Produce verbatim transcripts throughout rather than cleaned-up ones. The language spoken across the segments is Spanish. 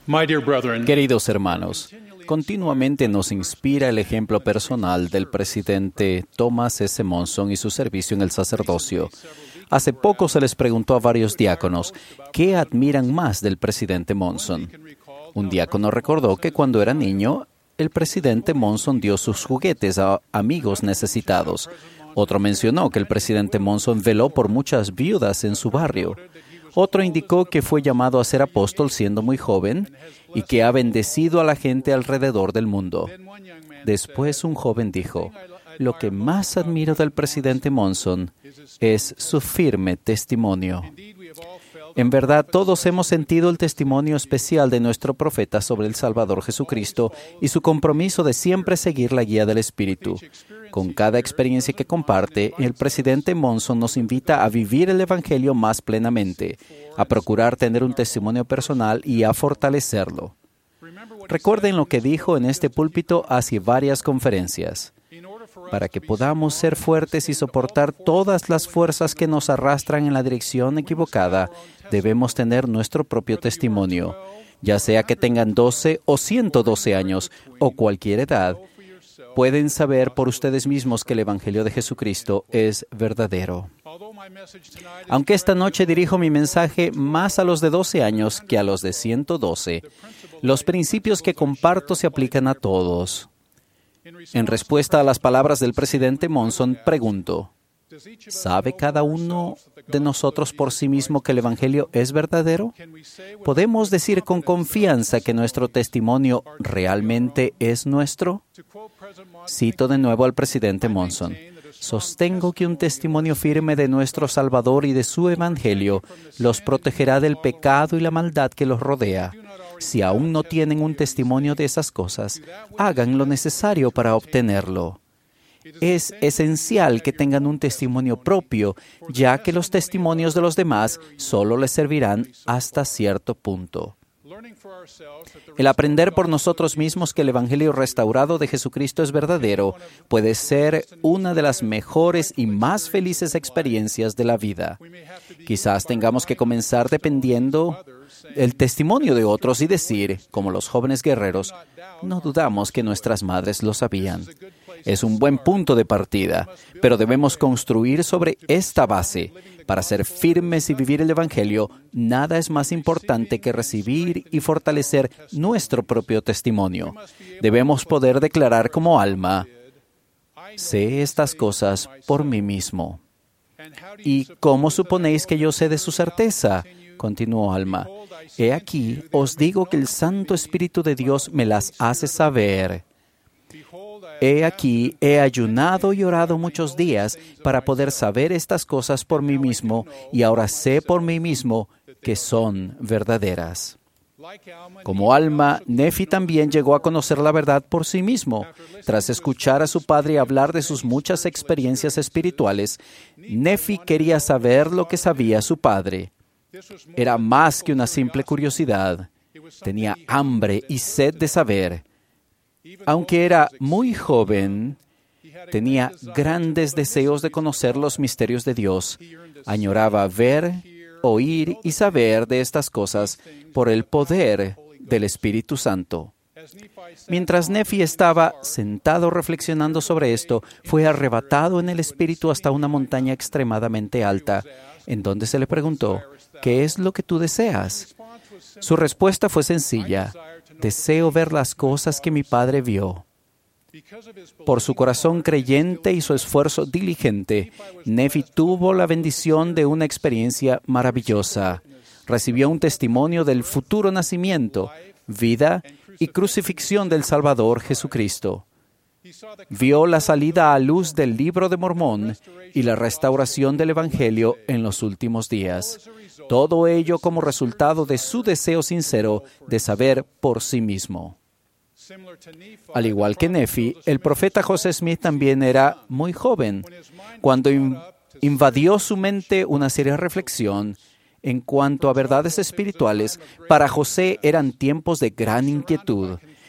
My dear brethren, Queridos hermanos, continuamente nos inspira el ejemplo personal del presidente Thomas S. Monson y su servicio en el sacerdocio. Hace poco se les preguntó a varios diáconos qué admiran más del presidente Monson. Un diácono recordó que cuando era niño, el presidente Monson dio sus juguetes a amigos necesitados. Otro mencionó que el presidente Monson veló por muchas viudas en su barrio. Otro indicó que fue llamado a ser apóstol siendo muy joven y que ha bendecido a la gente alrededor del mundo. Después un joven dijo, lo que más admiro del presidente Monson es su firme testimonio. En verdad, todos hemos sentido el testimonio especial de nuestro profeta sobre el Salvador Jesucristo y su compromiso de siempre seguir la guía del Espíritu. Con cada experiencia que comparte, el presidente Monson nos invita a vivir el Evangelio más plenamente, a procurar tener un testimonio personal y a fortalecerlo. Recuerden lo que dijo en este púlpito hace varias conferencias. Para que podamos ser fuertes y soportar todas las fuerzas que nos arrastran en la dirección equivocada, debemos tener nuestro propio testimonio. Ya sea que tengan doce o ciento doce años o cualquier edad, pueden saber por ustedes mismos que el Evangelio de Jesucristo es verdadero. Aunque esta noche dirijo mi mensaje más a los de doce años que a los de ciento doce, los principios que comparto se aplican a todos. En respuesta a las palabras del presidente Monson, pregunto, ¿sabe cada uno de nosotros por sí mismo que el Evangelio es verdadero? ¿Podemos decir con confianza que nuestro testimonio realmente es nuestro? Cito de nuevo al presidente Monson. Sostengo que un testimonio firme de nuestro Salvador y de su Evangelio los protegerá del pecado y la maldad que los rodea. Si aún no tienen un testimonio de esas cosas, hagan lo necesario para obtenerlo. Es esencial que tengan un testimonio propio, ya que los testimonios de los demás solo les servirán hasta cierto punto. El aprender por nosotros mismos que el Evangelio restaurado de Jesucristo es verdadero puede ser una de las mejores y más felices experiencias de la vida. Quizás tengamos que comenzar dependiendo el testimonio de otros y decir, como los jóvenes guerreros, no dudamos que nuestras madres lo sabían. Es un buen punto de partida, pero debemos construir sobre esta base. Para ser firmes y vivir el Evangelio, nada es más importante que recibir y fortalecer nuestro propio testimonio. Debemos poder declarar como Alma, sé estas cosas por mí mismo. ¿Y cómo suponéis que yo sé de su certeza? Continuó Alma. He aquí, os digo que el Santo Espíritu de Dios me las hace saber. He aquí, he ayunado y orado muchos días para poder saber estas cosas por mí mismo, y ahora sé por mí mismo que son verdaderas. Como Alma, Nefi también llegó a conocer la verdad por sí mismo. Tras escuchar a su padre hablar de sus muchas experiencias espirituales, Nefi quería saber lo que sabía su padre. Era más que una simple curiosidad. Tenía hambre y sed de saber. Aunque era muy joven, tenía grandes deseos de conocer los misterios de Dios. Añoraba ver, oír y saber de estas cosas por el poder del Espíritu Santo. Mientras Nefi estaba sentado reflexionando sobre esto, fue arrebatado en el Espíritu hasta una montaña extremadamente alta, en donde se le preguntó, ¿qué es lo que tú deseas? Su respuesta fue sencilla, deseo ver las cosas que mi padre vio. Por su corazón creyente y su esfuerzo diligente, Nefi tuvo la bendición de una experiencia maravillosa. Recibió un testimonio del futuro nacimiento, vida y crucifixión del Salvador Jesucristo. Vio la salida a luz del Libro de Mormón y la restauración del Evangelio en los últimos días. Todo ello como resultado de su deseo sincero de saber por sí mismo. Al igual que Nefi, el profeta José Smith también era muy joven, cuando in- invadió su mente una seria reflexión en cuanto a verdades espirituales. Para José eran tiempos de gran inquietud.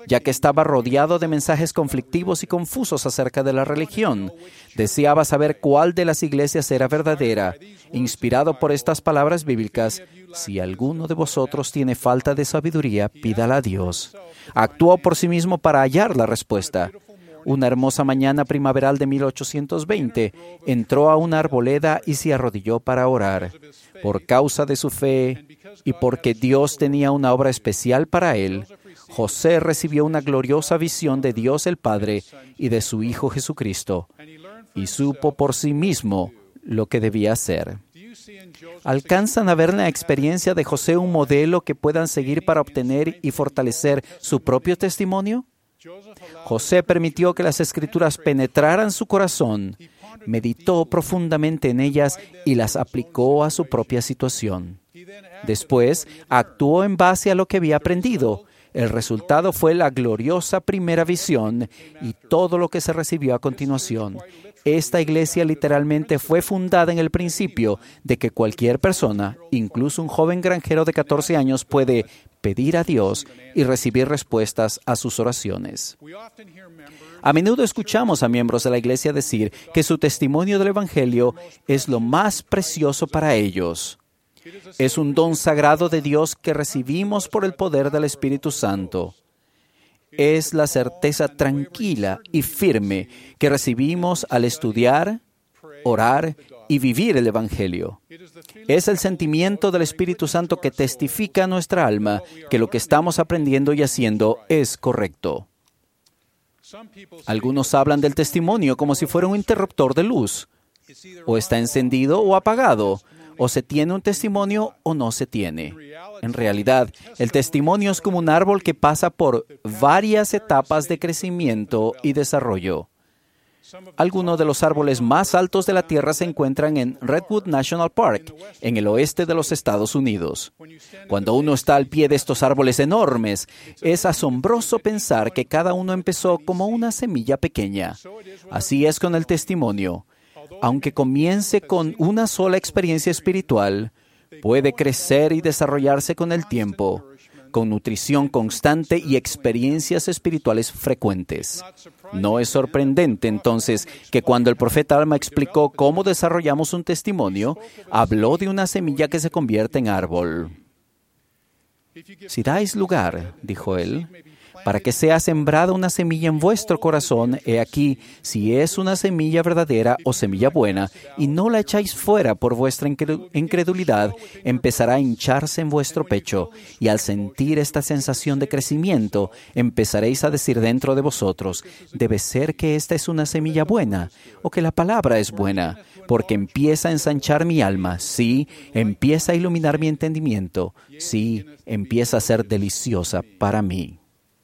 ya que estaba rodeado de mensajes conflictivos y confusos acerca de la religión. Deseaba saber cuál de las iglesias era verdadera. Inspirado por estas palabras bíblicas, si alguno de vosotros tiene falta de sabiduría, pídala a Dios. Actuó por sí mismo para hallar la respuesta. Una hermosa mañana primaveral de mil ochocientos veinte, entró a una arboleda y se arrodilló para orar. Por causa de su fe y porque Dios tenía una obra especial para él, José recibió una gloriosa visión de Dios el Padre y de su Hijo Jesucristo, y supo por sí mismo lo que debía hacer. ¿Alcanzan a ver en la experiencia de José un modelo que puedan seguir para obtener y fortalecer su propio testimonio? José permitió que las Escrituras penetraran su corazón, meditó profundamente en ellas y las aplicó a su propia situación. Después, actuó en base a lo que había aprendido. El resultado fue la gloriosa primera visión y todo lo que se recibió a continuación. Esta iglesia literalmente fue fundada en el principio de que cualquier persona, incluso un joven granjero de catorce años, puede pedir a Dios y recibir respuestas a sus oraciones. A menudo escuchamos a miembros de la iglesia decir que su testimonio del Evangelio es lo más precioso para ellos. Es un don sagrado de Dios que recibimos por el poder del Espíritu Santo. Es la certeza tranquila y firme que recibimos al estudiar, orar y vivir el Evangelio. Es el sentimiento del Espíritu Santo que testifica a nuestra alma que lo que estamos aprendiendo y haciendo es correcto. Algunos hablan del testimonio como si fuera un interruptor de luz. O está encendido o apagado. O se tiene un testimonio o no se tiene. En realidad, el testimonio es como un árbol que pasa por varias etapas de crecimiento y desarrollo. Algunos de los árboles más altos de la Tierra se encuentran en Redwood National Park, en el oeste de los Estados Unidos. Cuando uno está al pie de estos árboles enormes, es asombroso pensar que cada uno empezó como una semilla pequeña. Así es con el testimonio. Aunque comience con una sola experiencia espiritual, puede crecer y desarrollarse con el tiempo, con nutrición constante y experiencias espirituales frecuentes. No es sorprendente, entonces, que cuando el profeta Alma explicó cómo desarrollamos un testimonio, habló de una semilla que se convierte en árbol. Si dais lugar, dijo él, para que sea sembrada una semilla en vuestro corazón, he aquí, si es una semilla verdadera o semilla buena, y no la echáis fuera por vuestra incredulidad, empezará a hincharse en vuestro pecho, y al sentir esta sensación de crecimiento, empezaréis a decir dentro de vosotros, debe ser que esta es una semilla buena, o que la palabra es buena, porque empieza a ensanchar mi alma, sí, empieza a iluminar mi entendimiento, sí, empieza a ser deliciosa para mí.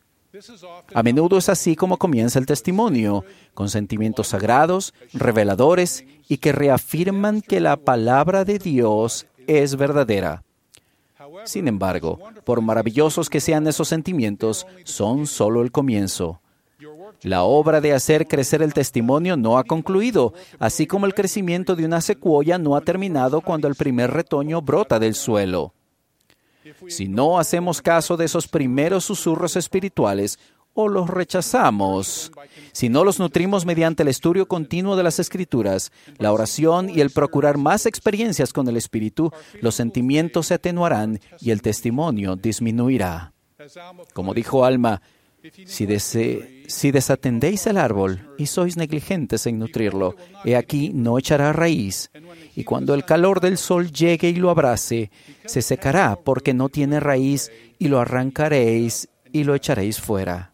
A menudo es así como comienza el testimonio, con sentimientos sagrados, reveladores y que reafirman que la palabra de Dios es verdadera. Sin embargo, por maravillosos que sean esos sentimientos, son solo el comienzo. La obra de hacer crecer el testimonio no ha concluido, así como el crecimiento de una secuoya no ha terminado cuando el primer retoño brota del suelo. Si no hacemos caso de esos primeros susurros espirituales o los rechazamos, si no los nutrimos mediante el estudio continuo de las Escrituras, la oración y el procurar más experiencias con el Espíritu, los sentimientos se atenuarán y el testimonio disminuirá. Como dijo Alma, si, dese, si desatendéis el árbol y sois negligentes en nutrirlo, he aquí no echará raíz, y cuando el calor del sol llegue y lo abrace, se secará porque no tiene raíz, y lo arrancaréis y lo echaréis fuera.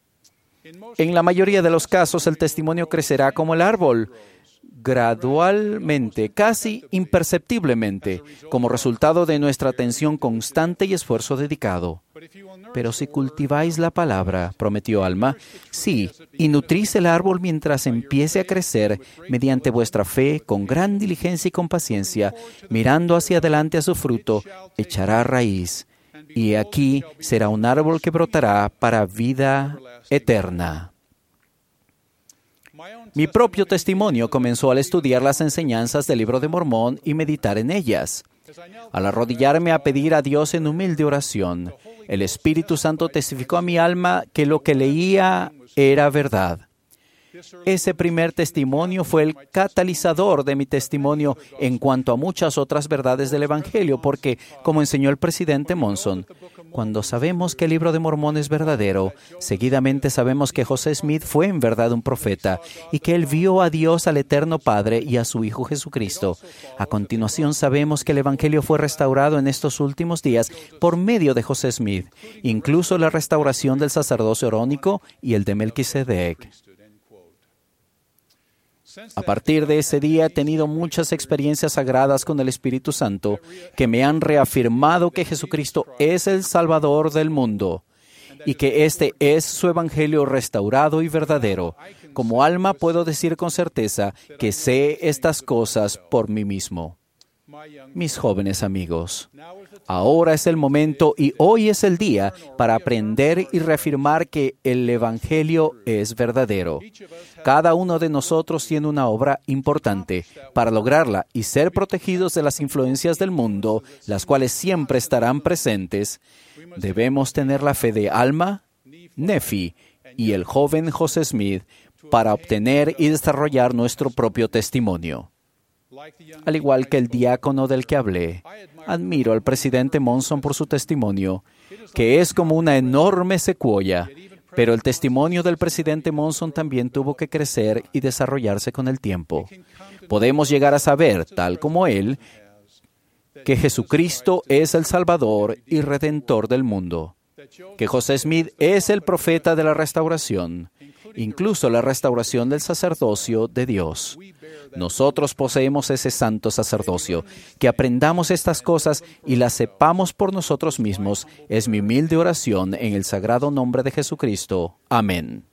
En la mayoría de los casos, el testimonio crecerá como el árbol, gradualmente, casi imperceptiblemente, como resultado de nuestra atención constante y esfuerzo dedicado. Pero si cultiváis la palabra, prometió Alma, sí, y nutrís el árbol mientras empiece a crecer mediante vuestra fe, con gran diligencia y con paciencia, mirando hacia adelante a su fruto, echará raíz, y aquí será un árbol que brotará para vida eterna. Mi propio testimonio comenzó al estudiar las enseñanzas del Libro de Mormón y meditar en ellas. Al arrodillarme a pedir a Dios en humilde oración, El Espíritu Santo testificó a mi alma que lo que leía era verdad. Ese primer testimonio fue el catalizador de mi testimonio en cuanto a muchas otras verdades del Evangelio, porque, como enseñó el presidente Monson, cuando sabemos que el libro de Mormón es verdadero, seguidamente sabemos que José Smith fue en verdad un profeta y que él vio a Dios, al Eterno Padre y a su Hijo Jesucristo. A continuación sabemos que el Evangelio fue restaurado en estos últimos días por medio de José Smith, incluso la restauración del sacerdocio arónico y el de Melquisedec. A partir de ese día he tenido muchas experiencias sagradas con el Espíritu Santo que me han reafirmado que Jesucristo es el Salvador del mundo y que este es su Evangelio restaurado y verdadero. Como alma puedo decir con certeza que sé estas cosas por mí mismo. Mis jóvenes amigos, ahora es el momento y hoy es el día para aprender y reafirmar que el Evangelio es verdadero. Cada uno de nosotros tiene una obra importante para lograrla y ser protegidos de las influencias del mundo, las cuales siempre estarán presentes. Debemos tener la fe de Alma, Nefi y el joven José Smith para obtener y desarrollar nuestro propio testimonio. Al igual que el diácono del que hablé, admiro al presidente Monson por su testimonio, que es como una enorme secuoya, pero el testimonio del presidente Monson también tuvo que crecer y desarrollarse con el tiempo. Podemos llegar a saber, tal como él, que Jesucristo es el Salvador y Redentor del mundo, que José Smith es el profeta de la restauración, incluso la restauración del sacerdocio de Dios. Nosotros poseemos ese santo sacerdocio. Que aprendamos estas cosas y las sepamos por nosotros mismos es mi humilde oración en el sagrado nombre de Jesucristo. Amén.